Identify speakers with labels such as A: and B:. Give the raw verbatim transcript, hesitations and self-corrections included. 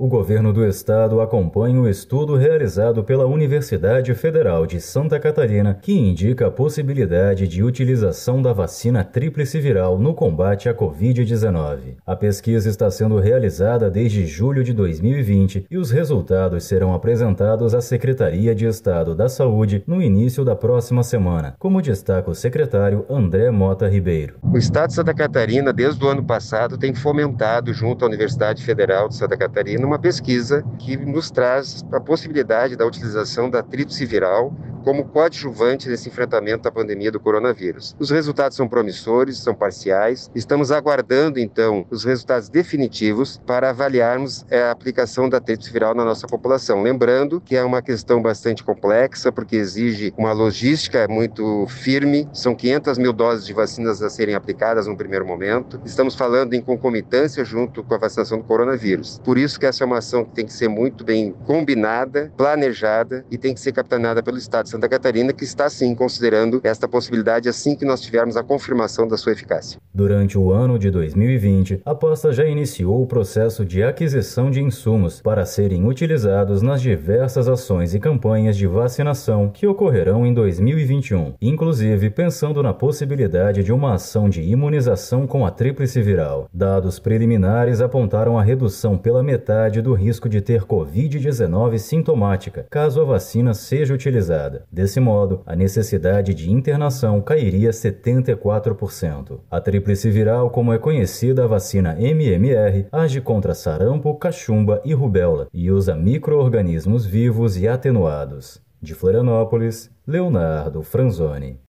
A: O governo do estado acompanha o estudo realizado pela Universidade Federal de Santa Catarina, que indica a possibilidade de utilização da vacina tríplice viral no combate à covid dezenove. A pesquisa está sendo realizada desde julho de dois mil e vinte e os resultados serão apresentados à Secretaria de Estado da Saúde no início da próxima semana, como destaca o secretário André Mota Ribeiro.
B: O estado de Santa Catarina, desde o ano passado, tem fomentado, junto à Universidade Federal de Santa Catarina, uma pesquisa que nos traz a possibilidade da utilização da tríplice viral como coadjuvante nesse enfrentamento à pandemia do coronavírus. Os resultados são promissores, são parciais. Estamos aguardando, então, os resultados definitivos para avaliarmos a aplicação da tríplice viral na nossa população. Lembrando que é uma questão bastante complexa, porque exige uma logística muito firme. São quinhentas mil doses de vacinas a serem aplicadas no primeiro momento. Estamos falando em concomitância junto com a vacinação do coronavírus. Por isso que essa é uma ação que tem que ser muito bem combinada, planejada e tem que ser capitaneada pelo Estado de Santa Catarina, que está sim considerando esta possibilidade assim que nós tivermos a confirmação da sua eficácia.
A: Durante o ano de dois mil e vinte, a pasta já iniciou o processo de aquisição de insumos para serem utilizados nas diversas ações e campanhas de vacinação que ocorrerão em dois mil e vinte e um, inclusive pensando na possibilidade de uma ação de imunização com a tríplice viral. Dados preliminares apontaram a redução pela metade do risco de ter covid dezenove sintomática, caso a vacina seja utilizada. Desse modo, a necessidade de internação cairia setenta e quatro por cento. A tríplice viral, como é conhecida a vacina M M R, age contra sarampo, cachumba e rubéola e usa micro-organismos vivos e atenuados. De Florianópolis, Leonardo Franzoni.